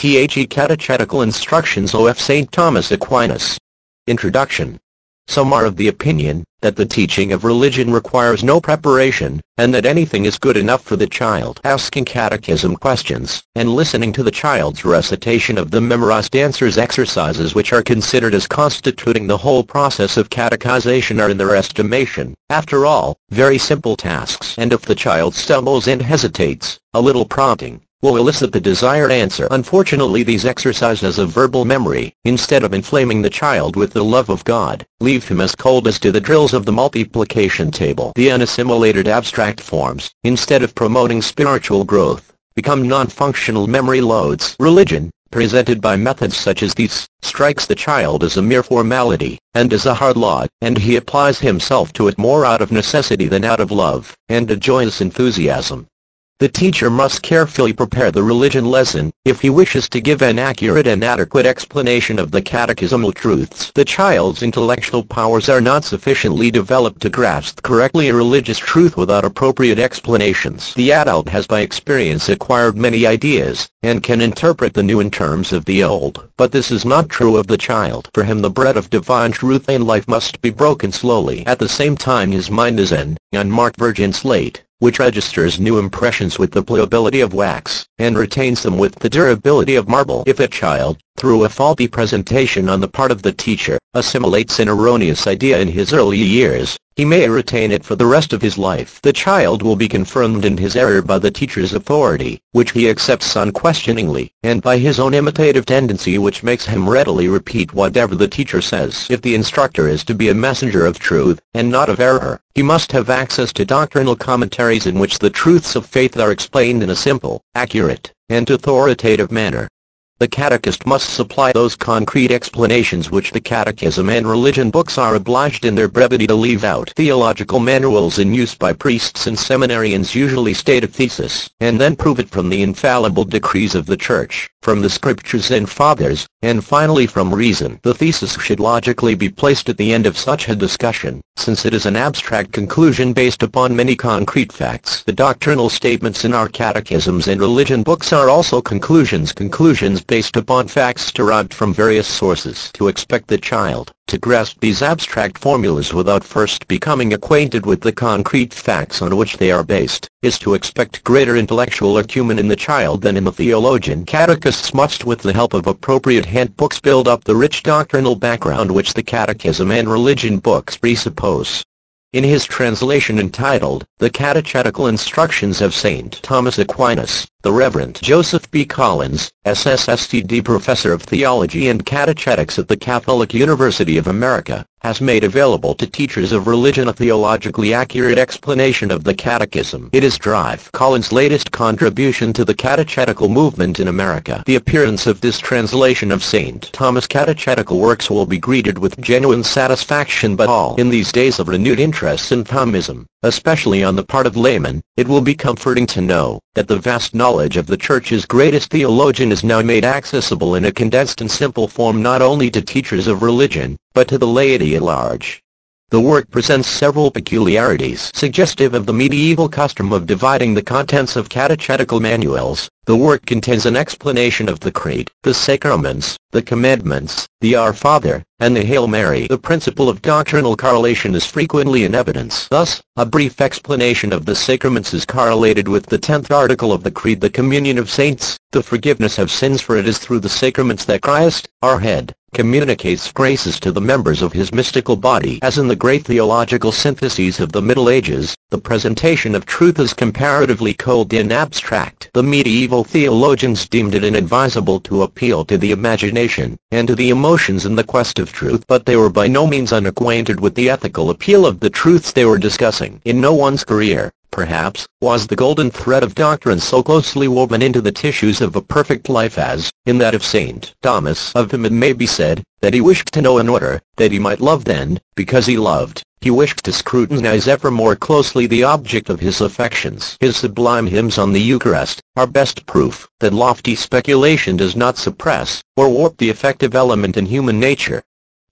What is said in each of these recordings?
The Catechetical Instructions of St. Thomas Aquinas. Introduction. Some are of the opinion that the teaching of religion requires no preparation, and that anything is good enough for the child. Asking catechism questions, and listening to the child's recitation of the memorized answers exercises which are considered as constituting the whole process of catechization are in their estimation, after all, very simple tasks. And if the child stumbles and hesitates, a little prompting will elicit the desired answer. Unfortunately, these exercises of verbal memory, instead of inflaming the child with the love of God, leave him as cold as do the drills of the multiplication table. The unassimilated abstract forms, instead of promoting spiritual growth, become non-functional memory loads. Religion, presented by methods such as these, strikes the child as a mere formality, and as a hard lot, and he applies himself to it more out of necessity than out of love, and a joyous enthusiasm. The teacher must carefully prepare the religion lesson, if he wishes to give an accurate and adequate explanation of the catechismal truths. The child's intellectual powers are not sufficiently developed to grasp correctly a religious truth without appropriate explanations. The adult has by experience acquired many ideas, and can interpret the new in terms of the old. But this is not true of the child. For him the bread of divine truth and life must be broken slowly. At the same time his mind is an unmarked virgin slate, which registers new impressions with the pliability of wax, and retains them with the durability of marble. If a child, through a faulty presentation on the part of the teacher, assimilates an erroneous idea in his early years, he may retain it for the rest of his life. The child will be confirmed in his error by the teacher's authority, which he accepts unquestioningly, and by his own imitative tendency, which makes him readily repeat whatever the teacher says. If the instructor is to be a messenger of truth, and not of error, he must have access to doctrinal commentaries in which the truths of faith are explained in a simple, accurate, and authoritative manner. The catechist must supply those concrete explanations which the catechism and religion books are obliged in their brevity to leave out. Theological manuals in use by priests and seminarians usually state a thesis, and then prove it from the infallible decrees of the Church, from the Scriptures and Fathers, and finally from reason. The thesis should logically be placed at the end of such a discussion, since it is an abstract conclusion based upon many concrete facts. The doctrinal statements in our catechisms and religion books are also conclusions based upon facts derived from various sources. To expect the child to grasp these abstract formulas without first becoming acquainted with the concrete facts on which they are based, is to expect greater intellectual acumen in the child than in the theologian. Catechists must, with the help of appropriate handbooks, build up the rich doctrinal background which the catechism and religion books presuppose. In his translation entitled, The Catechetical Instructions of St. Thomas Aquinas, the Reverend Joseph B. Collins, SSSTD Professor of Theology and Catechetics at the Catholic University of America, has made available to teachers of religion a theologically accurate explanation of the Catechism. It is Drive Collins' latest contribution to the catechetical movement in America. The appearance of this translation of St. Thomas' catechetical works will be greeted with genuine satisfaction by all. In these days of renewed interest in Thomism, especially on the part of laymen, it will be comforting to know that the vast knowledge of the Church's greatest theologian is now made accessible in a condensed and simple form not only to teachers of religion, but to the laity at large. The work presents several peculiarities suggestive of the medieval custom of dividing the contents of catechetical manuals. The work contains an explanation of the Creed, the Sacraments, the Commandments, the Our Father, and the Hail Mary. The principle of doctrinal correlation is frequently in evidence. Thus, a brief explanation of the Sacraments is correlated with the 10th article of the Creed, the communion of saints, the forgiveness of sins, for it is through the sacraments that Christ, our head, communicates graces to the members of his mystical body. As in the great theological syntheses of the Middle Ages, the presentation of truth is comparatively cold and abstract. The medieval theologians deemed it inadvisable to appeal to the imagination and to the emotions in the quest of truth, but they were by no means unacquainted with the ethical appeal of the truths they were discussing. In no one's career, perhaps, was the golden thread of doctrine so closely woven into the tissues of a perfect life as, in that of St. Thomas. Of him it may be said, that he wished to know in order, that he might love then, because he loved, he wished to scrutinize ever more closely the object of his affections. His sublime hymns on the Eucharist are best proof that lofty speculation does not suppress, or warp the effective element in human nature.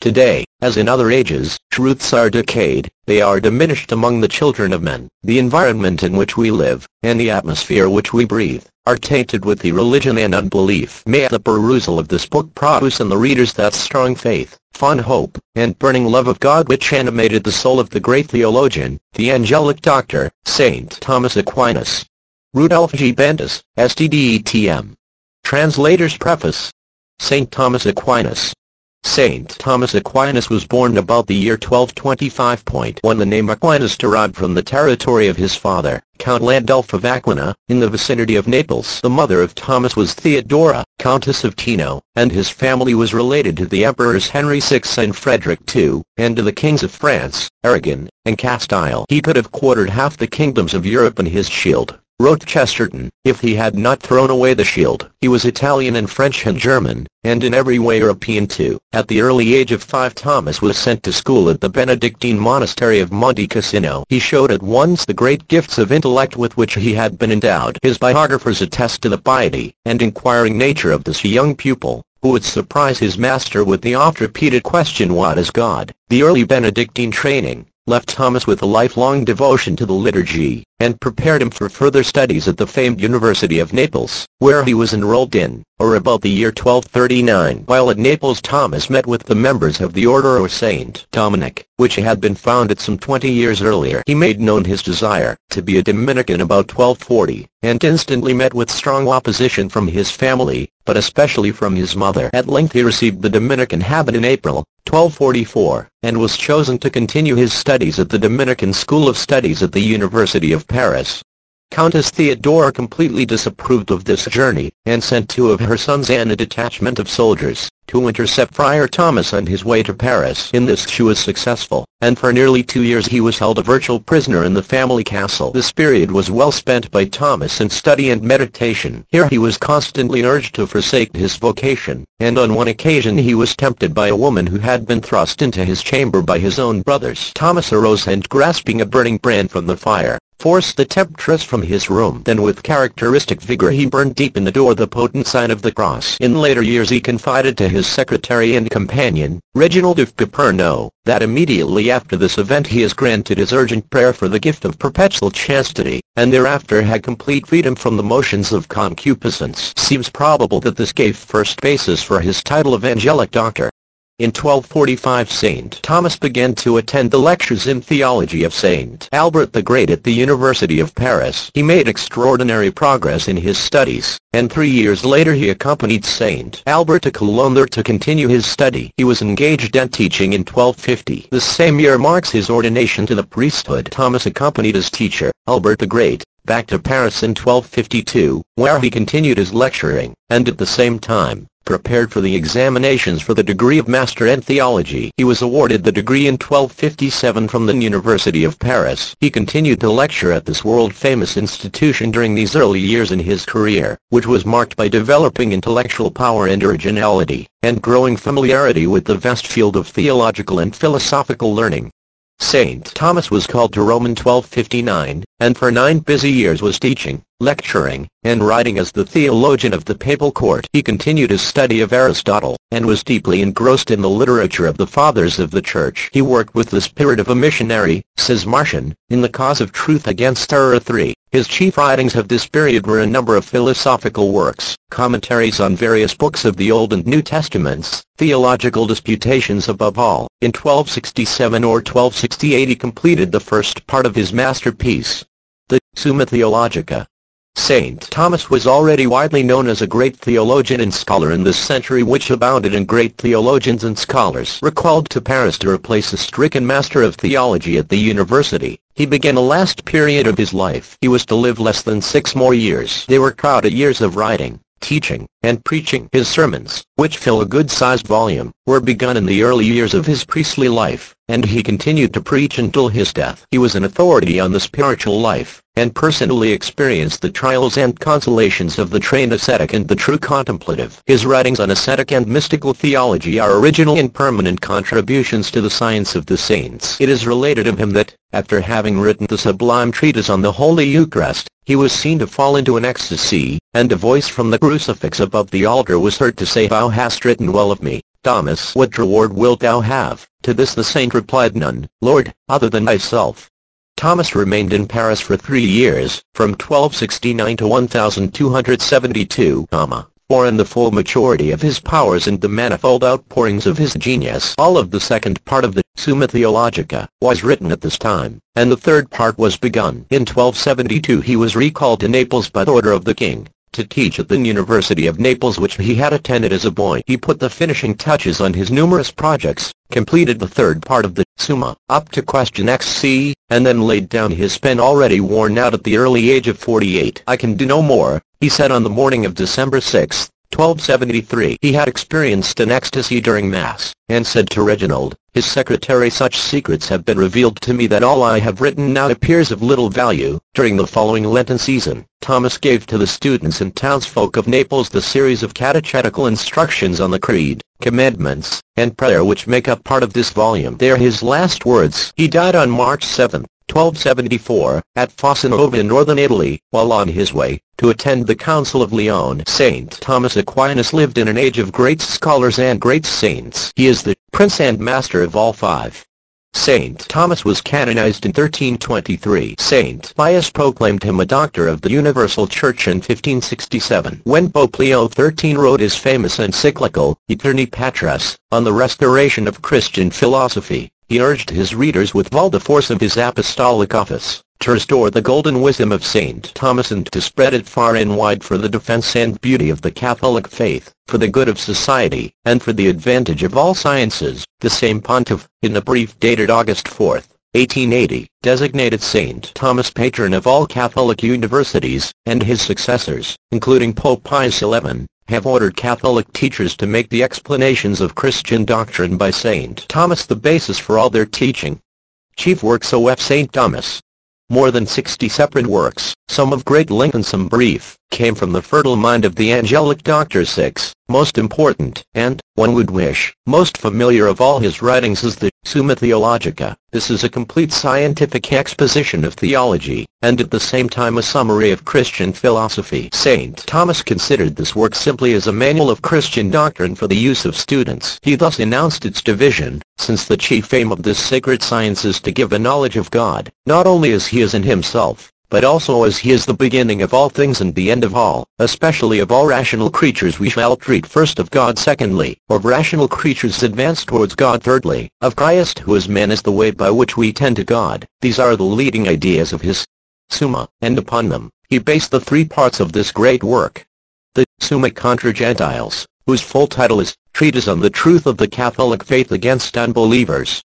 Today, as in other ages, truths are decayed, they are diminished among the children of men. The environment in which we live, and the atmosphere which we breathe, are tainted with irreligion and unbelief. May the perusal of this book produce in the readers that strong faith, fond hope, and burning love of God which animated the soul of the great theologian, the angelic doctor, St. Thomas Aquinas. Rudolph G. Bendis, STDETM. Translator's Preface. St. Thomas Aquinas. St. Thomas Aquinas was born about the year 1225. When the name Aquinas derived from the territory of his father, Count Landulf of Aquina, in the vicinity of Naples. The mother of Thomas was Theodora, Countess of Tino, and his family was related to the emperors Henry VI and Frederick II, and to the kings of France, Aragon, and Castile. He could have quartered half the kingdoms of Europe in his shield, wrote Chesterton, if he had not thrown away the shield. He was Italian and French and German, and in every way European too. At the early age of 5 Thomas was sent to school at the Benedictine monastery of Monte Cassino. He showed at once the great gifts of intellect with which he had been endowed. His biographers attest to the piety and inquiring nature of this young pupil, who would surprise his master with the oft-repeated question, "What is God?" The early Benedictine training left Thomas with a lifelong devotion to the liturgy, and prepared him for further studies at the famed University of Naples, where he was enrolled in, or about the year 1239. While at Naples, Thomas met with the members of the Order of Saint Dominic, which had been founded some 20 years earlier. He made known his desire to be a Dominican about 1240, and instantly met with strong opposition from his family, but especially from his mother. At length he received the Dominican habit in April 1244, and was chosen to continue his studies at the Dominican School of Studies at the University of Paris. Countess Theodora completely disapproved of this journey, and sent 2 of her sons and a detachment of soldiers to intercept Friar Thomas on his way to Paris. In this she was successful, and for nearly 2 years he was held a virtual prisoner in the family castle. This period was well spent by Thomas in study and meditation. Here he was constantly urged to forsake his vocation, and on one occasion he was tempted by a woman who had been thrust into his chamber by his own brothers. Thomas arose and, grasping a burning brand from the fire, forced the temptress from his room. Then with characteristic vigor he burned deep in the door the potent sign of the cross. In later years he confided to his secretary and companion, Reginald of Piperno, that immediately after this event he is granted his urgent prayer for the gift of perpetual chastity, and thereafter had complete freedom from the motions of concupiscence. Seems probable that this gave first basis for his title of angelic doctor. In 1245 St. Thomas began to attend the lectures in theology of St. Albert the Great at the University of Paris. He made extraordinary progress in his studies, and 3 years later he accompanied St. Albert to Cologne there to continue his study. He was engaged in teaching in 1250. The same year marks his ordination to the priesthood. Thomas accompanied his teacher, Albert the Great, back to Paris in 1252, where he continued his lecturing, and at the same time prepared for the examinations for the degree of Master in Theology. He was awarded the degree in 1257 from the University of Paris. He continued to lecture at this world-famous institution during these early years in his career, which was marked by developing intellectual power and originality, and growing familiarity with the vast field of theological and philosophical learning. St. Thomas was called to Rome in 1259, and for 9 busy years was teaching, lecturing, and writing as the theologian of the papal court. He continued his study of Aristotle, and was deeply engrossed in the literature of the Fathers of the Church. He worked with the spirit of a missionary, says Martian, in the cause of truth against error. 3. His chief writings of this period were a number of philosophical works, commentaries on various books of the Old and New Testaments, theological disputations above all. In 1267 or 1268 he completed the first part of his masterpiece, the Summa Theologica. St. Thomas was already widely known as a great theologian and scholar in this century which abounded in great theologians and scholars. Recalled to Paris to replace a stricken master of theology at the university, he began the last period of his life. He was to live less than 6 more years. They were crowded years of writing, teaching, and preaching. His sermons, which fill a good-sized volume, were begun in the early years of his priestly life, and he continued to preach until his death. He was an authority on the spiritual life, and personally experienced the trials and consolations of the trained ascetic and the true contemplative. His writings on ascetic and mystical theology are original and permanent contributions to the science of the saints. It is related of him that, after having written the sublime treatise on the Holy Eucharist, he was seen to fall into an ecstasy, and a voice from the crucifix above the altar was heard to say, "Thou hast written well of me, Thomas, what reward wilt thou have? To this the saint replied, None, Lord, other than thyself. Thomas remained in Paris for 3 years, from 1269 to 1272, for in the full maturity of his powers and the manifold outpourings of his genius. All of the second part of the Summa Theologica was written at this time, and the third part was begun. In 1272 he was recalled to Naples by order of the king, to teach at the University of Naples, which he had attended as a boy. He put the finishing touches on his numerous projects, completed the third part of the Summa, up to question XC, and then laid down his pen already worn out at the early age of 48. I can do no more, he said on the morning of December 6, 1273. He had experienced an ecstasy during Mass, and said to Reginald, his secretary, such secrets have been revealed to me that all I have written now appears of little value. During the following Lenten season, Thomas gave to the students and townsfolk of Naples the series of catechetical instructions on the Creed, Commandments, and Prayer which make up part of this volume. They are his last words. He died on March 7, 1274, at Fossanova in northern Italy, while on his way to attend the Council of Lyon. Saint Thomas Aquinas lived in an age of great scholars and great saints. He is the prince and master of all five. Saint Thomas was canonized in 1323. Saint Pius proclaimed him a doctor of the Universal Church in 1567. When Pope Leo XIII wrote his famous encyclical, Aeterni Patris, on the restoration of Christian philosophy, he urged his readers with all the force of his apostolic office, to restore the golden wisdom of St. Thomas and to spread it far and wide for the defense and beauty of the Catholic faith, for the good of society, and for the advantage of all sciences. The same pontiff, in a brief dated August 4, 1880, designated St. Thomas patron of all Catholic universities, and his successors, including Pope Pius XI, have ordered Catholic teachers to make the explanations of Christian doctrine by St. Thomas the basis for all their teaching. Chief works of St. Thomas. More than 60 separate works, some of great length and some brief, came from the fertile mind of the angelic Dr. 6. Most important, and, one would wish, most familiar of all his writings is the Summa Theologica. This is a complete scientific exposition of theology, and at the same time a summary of Christian philosophy. St. Thomas considered this work simply as a manual of Christian doctrine for the use of students. He thus announced its division, since the chief aim of this sacred science is to give a knowledge of God, not only as he is in himself, but also as he is the beginning of all things and the end of all, especially of all rational creatures. We shall treat first of God, secondly, of rational creatures advance towards God, thirdly, of Christ who is man as the way by which we tend to God. These are the leading ideas of his Summa, and upon them, he based the 3 parts of this great work. The Summa contra Gentiles, whose full title is, Treatise on the Truth of the Catholic Faith Against Unbelievers,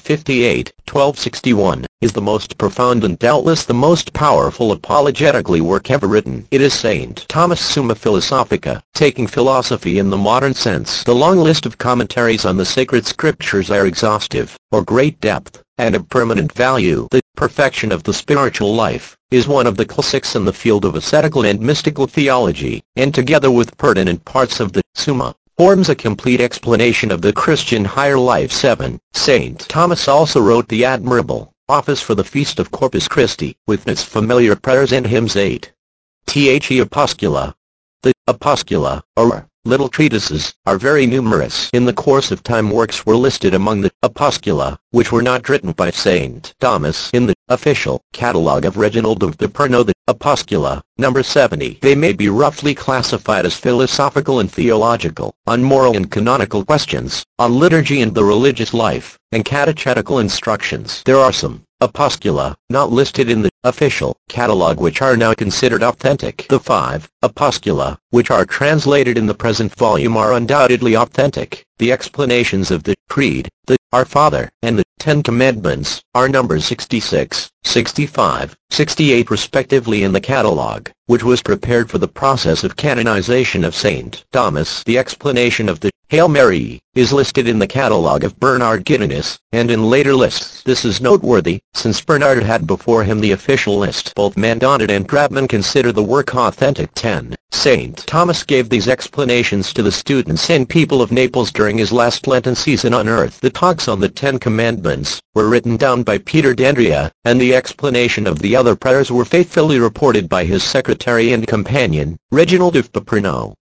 1258-1261, is the most profound and doubtless the most powerful apologetically work ever written. It is St. Thomas' Summa Philosophica, taking philosophy in the modern sense. The long list of commentaries on the sacred scriptures are exhaustive, or great depth, and of permanent value. The Perfection of the Spiritual Life is one of the classics in the field of ascetical and mystical theology, and together with pertinent parts of the Summa, forms a complete explanation of the Christian higher life. 7. St. Thomas also wrote the admirable Office for the Feast of Corpus Christi, with its familiar prayers and hymns. 8. The Opuscula. The Opuscula, or little treatises, are very numerous. In the course of time works were listed among the Opuscula, which were not written by St. Thomas in the official catalogue of Reginald of Piperno, the Opuscula, number 70. They may be roughly classified as philosophical and theological, on moral and canonical questions, on liturgy and the religious life, and catechetical instructions. There are some Opuscula, not listed in the official catalogue, which are now considered authentic. The 5 Opuscula, which are translated in the present volume, are undoubtedly authentic. The explanations of the Creed, the Our Father, and the 10 Commandments, are numbers 66, 65, 68 respectively in the catalogue, which was prepared for the process of canonization of St. Thomas. The explanation of the Hail Mary is listed in the catalogue of Bernard Gittinius, and in later lists. This is noteworthy, since Bernard had before him the official list. Both Mandonnet and Grabman consider the work authentic. 10. St. Thomas gave these explanations to the students and people of Naples during his last Lenten season on earth. The talks on the 10 Commandments were written down by Peter D'Andrea, and the explanation of the other prayers were faithfully reported by his secretary and companion, Reginald of Piperno.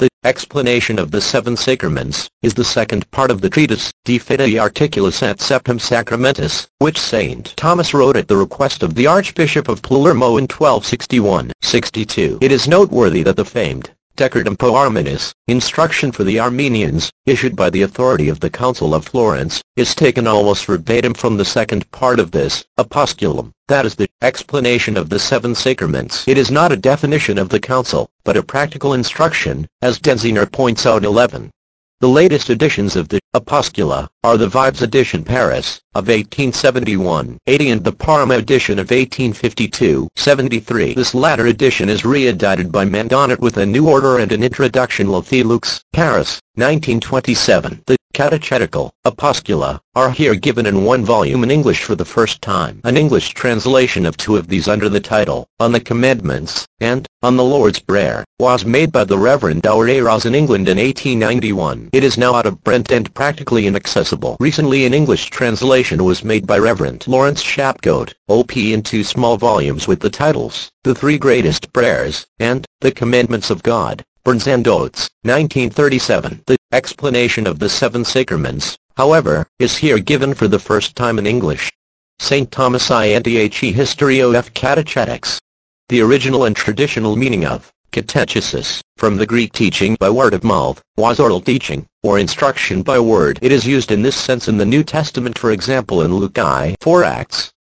The Explanation of the Seven Sacraments is the second part of the treatise De Fide Articulis et Septem Sacramentis, which St. Thomas wrote at the request of the Archbishop of Palermo in 1261-62. It is noteworthy that the famed Decretum Poarmenus, instruction for the Armenians, issued by the authority of the Council of Florence, is taken almost verbatim from the second part of this opusculum, that is the Explanation of the Seven Sacraments. It is not a definition of the Council, but a practical instruction, as Denzinger points out. 11. The latest editions of the Opuscula are the Vives edition Paris of 1871-80 and the Parma edition of 1852-73. This latter edition is reedited by Mandonnet with a new order and an introduction. Luthelux, Paris, 1927. The Catechetical Opuscula are here given in one volume in English for the first time. An English translation of two of these under the title, On the Commandments, and On the Lord's Prayer, was made by the Reverend Douret-Ross in England in 1891. It is now out of print and practically inaccessible. Recently an English translation was made by Reverend Lawrence Shapgoat, OP, in two small volumes with the titles, The Three Greatest Prayers, and The Commandments of God. Burns and Oates, 1937. The Explanation of the Seven Sacraments, however, is here given for the first time in English. St. Thomas Inthe Historia of Catechetics. The original and traditional meaning of catechesis, from the Greek teaching by word of mouth, was oral teaching, or instruction by word. It is used in this sense in the New Testament, for example in Luke 4 Acts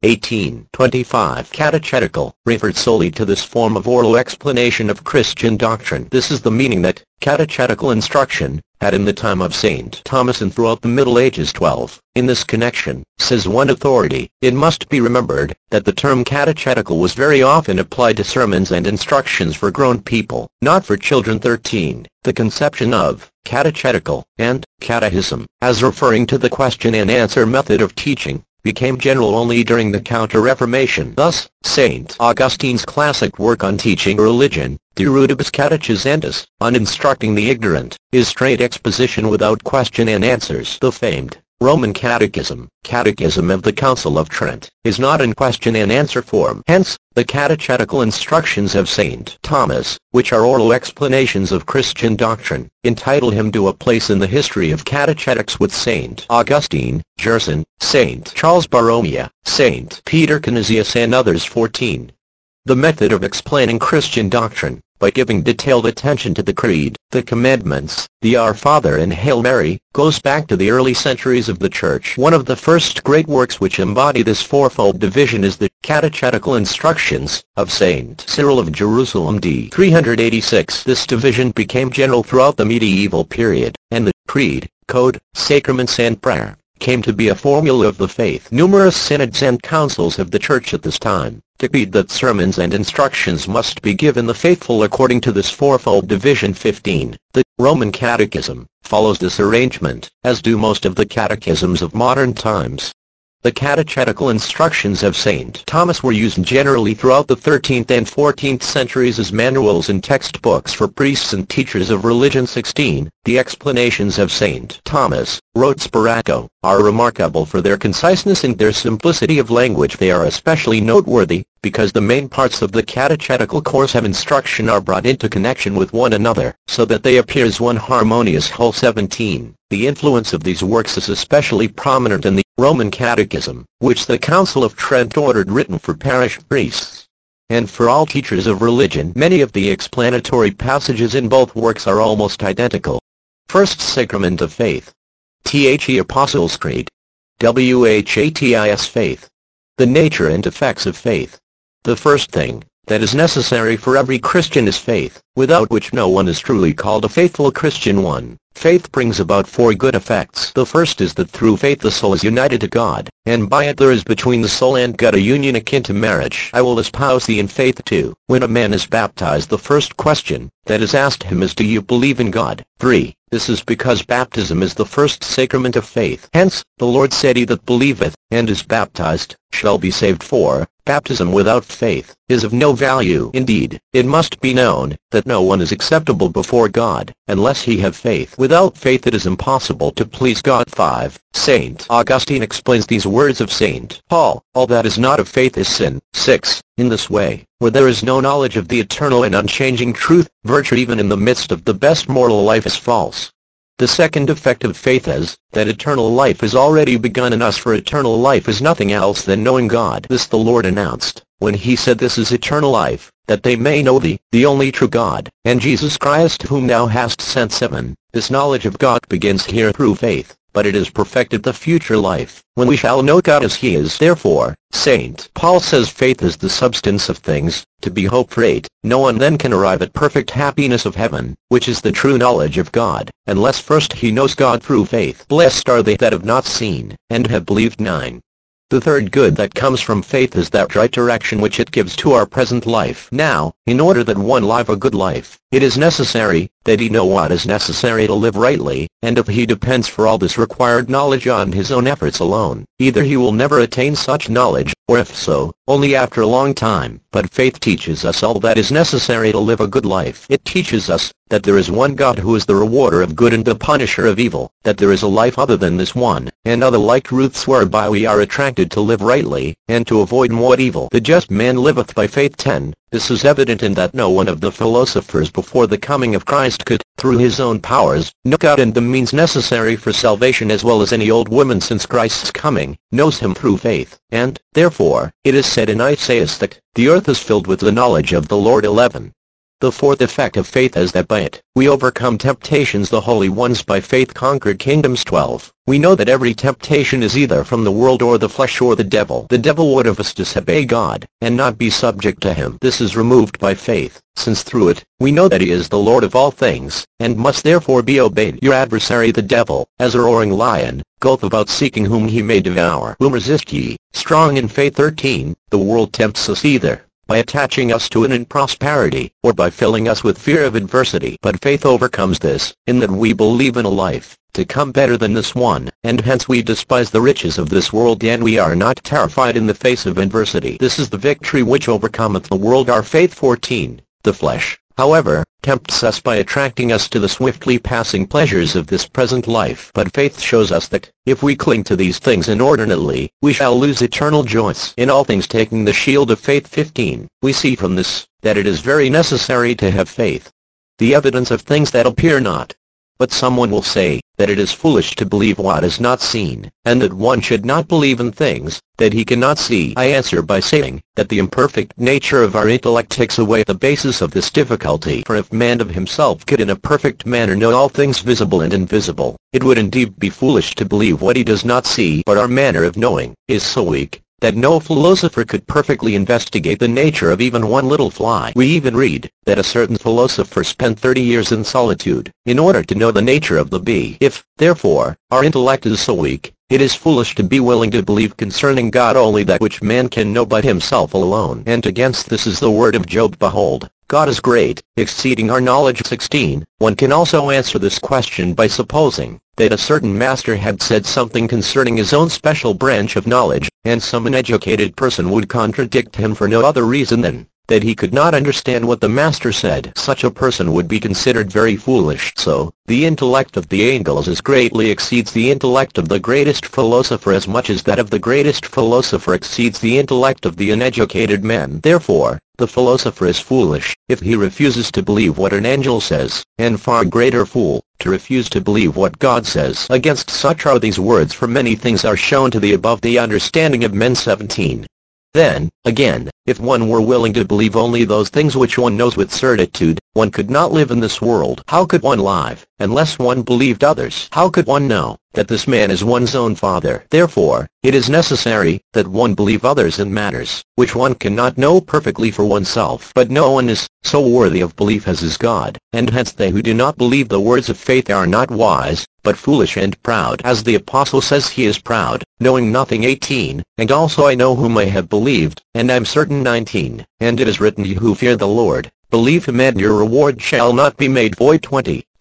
18:25. Catechetical referred solely to this form of oral explanation of Christian doctrine. This is the meaning that catechetical instruction had in the time of St. Thomas and throughout the Middle Ages. 12. In this connection, says one authority, it must be remembered that the term catechetical was very often applied to sermons and instructions for grown people, not for children. 13. The conception of catechetical and catechism, as referring to the question and answer method of teaching, became general only during the Counter-Reformation. Thus, St. Augustine's classic work on teaching religion, De Rudibus Catechisantis, on instructing the ignorant, is straight exposition without question and answers. The famed Roman Catechism of the Council of Trent, is not in question and answer form. Hence, the catechetical instructions of St. Thomas, which are oral explanations of Christian doctrine, entitle him to a place in the history of catechetics with St. Augustine, Gerson, St. Charles Borromea, St. Peter Canisius and others. 14. The method of explaining Christian doctrine, by giving detailed attention to the Creed, the Commandments, the Our Father and Hail Mary, goes back to the early centuries of the Church. One of the first great works which embody this fourfold division is the Catechetical Instructions of St. Cyril of Jerusalem d. 386. This division became general throughout the medieval period, and the Creed, Code, Sacraments and Prayer came to be a formula of the faith. Numerous synods and councils of the Church at this time decreed that sermons and instructions must be given the faithful according to this fourfold division. 15. The Roman Catechism follows this arrangement, as do most of the catechisms of modern times. The catechetical instructions of St. Thomas were used generally throughout the 13th and 14th centuries as manuals and textbooks for priests and teachers of religion. 16. The explanations of St. Thomas, wrote Sparaco, are remarkable for their conciseness and their simplicity of language. They are especially noteworthy because the main parts of the catechetical course of instruction are brought into connection with one another, so that they appear as one harmonious whole. 17. The influence of these works is especially prominent in the Roman Catechism, which the Council of Trent ordered written for parish priests and for all teachers of religion. Many of the explanatory passages in both works are almost identical. First Sacrament of Faith. The Apostles' Creed. Whatis Faith. The nature and effects of faith. The first thing that is necessary for every Christian is faith, without which no one is truly called a faithful Christian. 1. Faith brings about 4 good effects. The first is that through faith the soul is united to God, and by it there is between the soul and God a union akin to marriage. I will espouse thee in faith. 2. When a man is baptized, the first question that is asked him is, do you believe in God? 3. This is because baptism is the first sacrament of faith. Hence, the Lord said, he that believeth, and is baptized, shall be saved. 4. Baptism without faith is of no value. Indeed, it must be known that no one is acceptable before God unless he have faith. Without faith it is impossible to please God. 5. St. Augustine explains these words of St. Paul, all that is not of faith is sin. 6. In this way, where there is no knowledge of the eternal and unchanging truth, virtue even in the midst of the best moral life is false. The second effect of faith is, that eternal life is already begun in us, for eternal life is nothing else than knowing God. This the Lord announced, when he said, "This is eternal life, that they may know thee, the only true God, and Jesus Christ whom thou hast sent." 7. This knowledge of God begins here through faith, but it is perfected the future life, when we shall know God as he is. Therefore, St. Paul says faith is the substance of things, to be hoped for. 8. No one then can arrive at perfect happiness of heaven, which is the true knowledge of God, unless first he knows God through faith. Blessed are they that have not seen, and have believed. 9. The third good that comes from faith is that right direction which it gives to our present life. Now, in order that one live a good life, it is necessary that he know what is necessary to live rightly, and if he depends for all this required knowledge on his own efforts alone, either he will never attain such knowledge, or if so, only after a long time. But faith teaches us all that is necessary to live a good life. It teaches us that there is one God who is the rewarder of good and the punisher of evil, that there is a life other than this one, and other like truths whereby we are attracted to live rightly, and to avoid what evil. The just man liveth by faith. 10. This is evident in that no one of the philosophers before the coming of Christ could, through his own powers, know God and the means necessary for salvation, as well as any old woman since Christ's coming knows him through faith. And, therefore, it is said in Isaiah that, "The earth is filled with the knowledge of the Lord." 11. The fourth effect of faith is that by it, we overcome temptations. The holy ones by faith conquered kingdoms. 12. We know that every temptation is either from the world or the flesh or the devil. The devil would have us disobey God, and not be subject to him. This is removed by faith, since through it, we know that he is the Lord of all things, and must therefore be obeyed. Your adversary the devil, as a roaring lion, goeth about seeking whom he may devour. Whom resist ye, strong in faith. 13. The world tempts us either by attaching us to it in prosperity, or by filling us with fear of adversity. But faith overcomes this, in that we believe in a life to come better than this one, and hence we despise the riches of this world, and we are not terrified in the face of adversity. This is the victory which overcometh the world, our faith. 14. The flesh, however, tempts us by attracting us to the swiftly passing pleasures of this present life. But faith shows us that, if we cling to these things inordinately, we shall lose eternal joys. In all things taking the shield of faith. 15. We see from this, that it is very necessary to have faith, the evidence of things that appear not. But someone will say, that it is foolish to believe what is not seen, and that one should not believe in things that he cannot see. I answer by saying, that the imperfect nature of our intellect takes away the basis of this difficulty. For if man of himself could in a perfect manner know all things visible and invisible, it would indeed be foolish to believe what he does not see. But our manner of knowing is so weak, that no philosopher could perfectly investigate the nature of even one little fly. We even read that a certain philosopher spent 30 years in solitude, in order to know the nature of the bee. If, therefore, our intellect is so weak, it is foolish to be willing to believe concerning God only that which man can know by himself alone. And against this is the word of Job, "Behold, God is great, exceeding our knowledge." 16. One can also answer this question by supposing that a certain master had said something concerning his own special branch of knowledge, and some uneducated person would contradict him for no other reason than that he could not understand what the master said. Such a person would be considered very foolish. So, the intellect of the angels as greatly exceeds the intellect of the greatest philosopher, as much as that of the greatest philosopher exceeds the intellect of the uneducated man. Therefore, the philosopher is foolish if he refuses to believe what an angel says, and far greater fool to refuse to believe what God says. Against such are these words, "For many things are shown to thee above the understanding of men." 17. Then, again, if one were willing to believe only those things which one knows with certitude, one could not live in this world. How could one live, unless one believed others? How could one know that this man is one's own father? Therefore, it is necessary that one believe others in matters which one cannot know perfectly for oneself. But no one is so worthy of belief as is God, and hence they who do not believe the words of faith are not wise, but foolish and proud. As the apostle says, he is proud, knowing nothing. 18. And also I know whom I have believed, and am certain. 19. And it is written, "Ye who fear the Lord, believe him, and your reward shall not be made void." 20.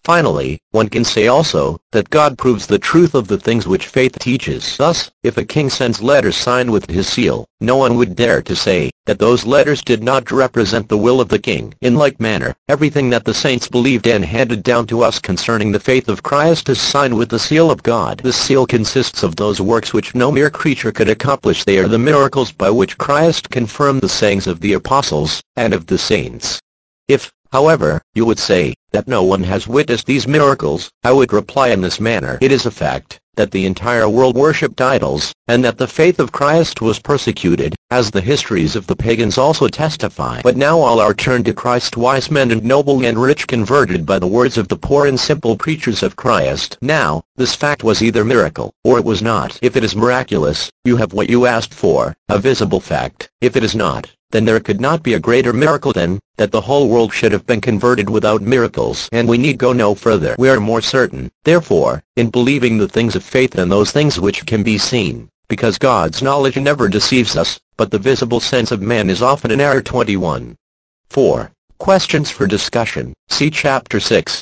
Finally, one can say also, that God proves the truth of the things which faith teaches. Thus, if a king sends letters signed with his seal, no one would dare to say that those letters did not represent the will of the king. In like manner, everything that the saints believed and handed down to us concerning the faith of Christ is signed with the seal of God. This seal consists of those works which no mere creature could accomplish. They are the miracles by which Christ confirmed the sayings of the apostles and of the saints. If, however, you would say that no one has witnessed these miracles, I would reply in this manner. It is a fact that the entire world worshipped idols, and that the faith of Christ was persecuted, as the histories of the pagans also testify. But now all are turned to Christ, wise men and noble and rich, converted by the words of the poor and simple preachers of Christ. Now, this fact was either miracle, or it was not. If it is miraculous, you have what you asked for, a visible fact. If it is not, then there could not be a greater miracle than that the whole world should have been converted without miracles. And we need go no further. We are more certain, therefore, in believing the things of faith than those things which can be seen, because God's knowledge never deceives us, but the visible sense of man is often an error. 21. 4. Questions for discussion. See Chapter 6.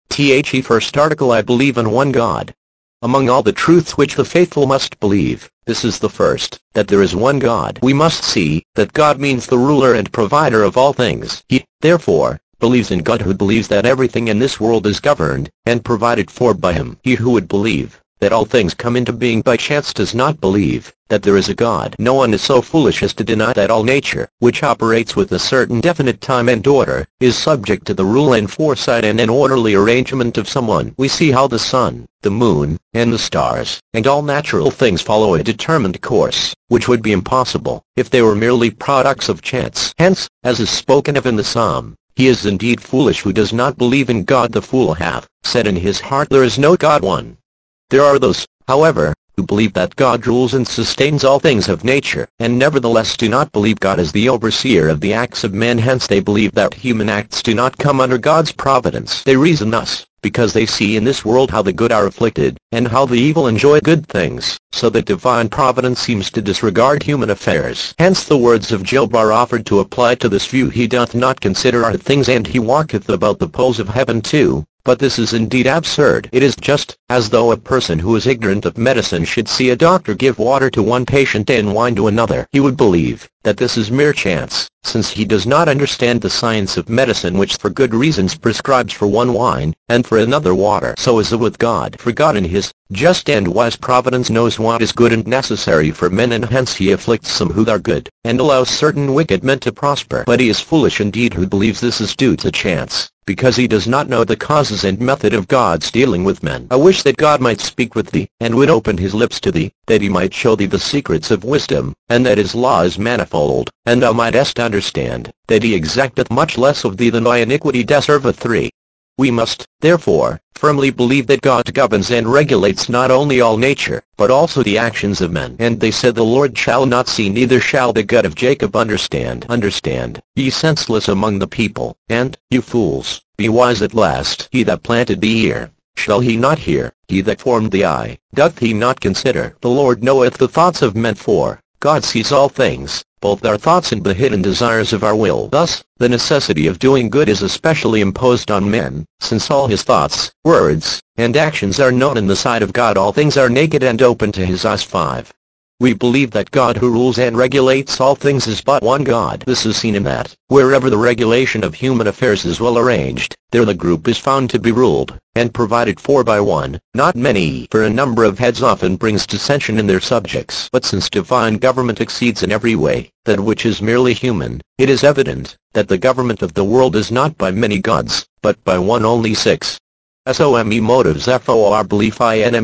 First article. I believe in one God. Among all the truths which the faithful must believe, this is the first, that there is one God. We must see that God means the ruler and provider of all things. He, therefore, believes in God who believes that everything in this world is governed and provided for by him. He who would believe that all things come into being by chance does not believe that there is a God. No one is so foolish as to deny that all nature, which operates with a certain definite time and order, is subject to the rule and foresight and an orderly arrangement of someone. We see how the sun, the moon, and the stars, and all natural things follow a determined course, which would be impossible if they were merely products of chance. Hence, as is spoken of in the Psalm, he is indeed foolish who does not believe in God. The fool hath said in his heart, there is no God. 1. There are those, however, who believe that God rules and sustains all things of nature, and nevertheless do not believe God is the overseer of the acts of men. Hence they believe that human acts do not come under God's providence. They reason thus, because they see in this world how the good are afflicted, and how the evil enjoy good things, so that divine providence seems to disregard human affairs. Hence the words of Job are offered to apply to this view. He doth not consider our things, and he walketh about the poles of heaven too. But this is indeed absurd. It is just as though a person who is ignorant of medicine should see a doctor give water to one patient and wine to another. He would believe that this is mere chance, since he does not understand the science of medicine, which for good reasons prescribes for one wine, and for another water. So is it with God. For God in his just and wise providence knows what is good and necessary for men, and hence he afflicts some who are good, and allows certain wicked men to prosper. But he is foolish indeed who believes this is due to chance, because he does not know the causes and method of God's dealing with men. I wish that God might speak with thee, and would open his lips to thee, that he might show thee the secrets of wisdom, and that his law is manifold, and thou mightest understand that he exacteth much less of thee than thy iniquity deserveth. 3. We must, therefore, firmly believe that God governs and regulates not only all nature, but also the actions of men. And they said, the Lord shall not see, neither shall the God of Jacob understand. Understand, ye senseless among the people, and, you fools, be wise at last. He that planted the ear, shall he not hear? He that formed the eye, doth he not consider? The Lord knoweth the thoughts of men, for God sees all things, both our thoughts and the hidden desires of our will. Thus, the necessity of doing good is especially imposed on men, since all his thoughts, words, and actions are known in the sight of God. All things are naked and open to his eyes. 5. We believe that God who rules and regulates all things is but one God. This is seen in that, wherever the regulation of human affairs is well arranged, there the group is found to be ruled and provided for by one, not many. For a number of heads often brings dissension in their subjects. But since divine government exceeds in every way that which is merely human, it is evident that the government of the world is not by many gods, but by one only. 6. SOME motives. FOR belief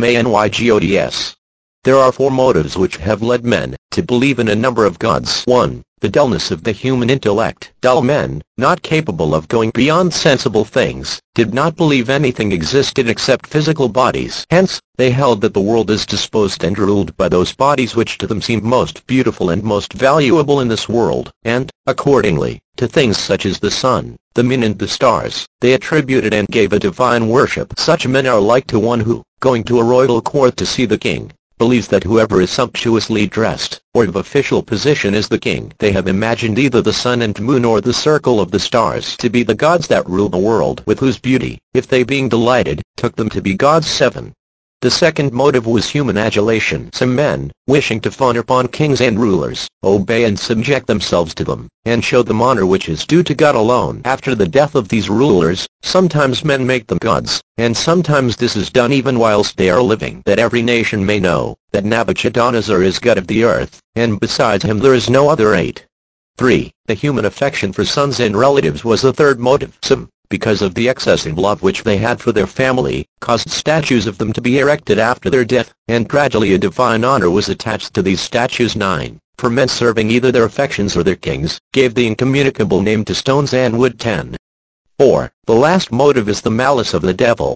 INMANYGODS. There are 4 motives which have led men to believe in a number of gods. 1. The dullness of the human intellect. Dull men, not capable of going beyond sensible things, did not believe anything existed except physical bodies. Hence, they held that the world is disposed and ruled by those bodies which to them seem most beautiful and most valuable in this world, and, accordingly, to things such as the sun, the moon and the stars, they attributed and gave a divine worship. Such men are like to one who, going to a royal court to see the king, believes that whoever is sumptuously dressed, or of official position is the king. They have imagined either the sun and moon or the circle of the stars to be the gods that rule the world, with whose beauty, if they being delighted, took them to be gods. 7. The second motive was human adulation. Some men, wishing to fawn upon kings and rulers, obey and subject themselves to them, and show them honor which is due to God alone. After the death of these rulers, sometimes men make them gods, and sometimes this is done even whilst they are living, that every nation may know that Nebuchadnezzar is god of the earth, and besides him there is no other. 8. 3. The human affection for sons and relatives was the third motive. Some, because of the excessive love which they had for their family, caused statues of them to be erected after their death, and gradually a divine honor was attached to these statues. 9. For men serving either their affections or their kings, gave the incommunicable name to stones and wood. 10. 4. The last motive is the malice of the devil.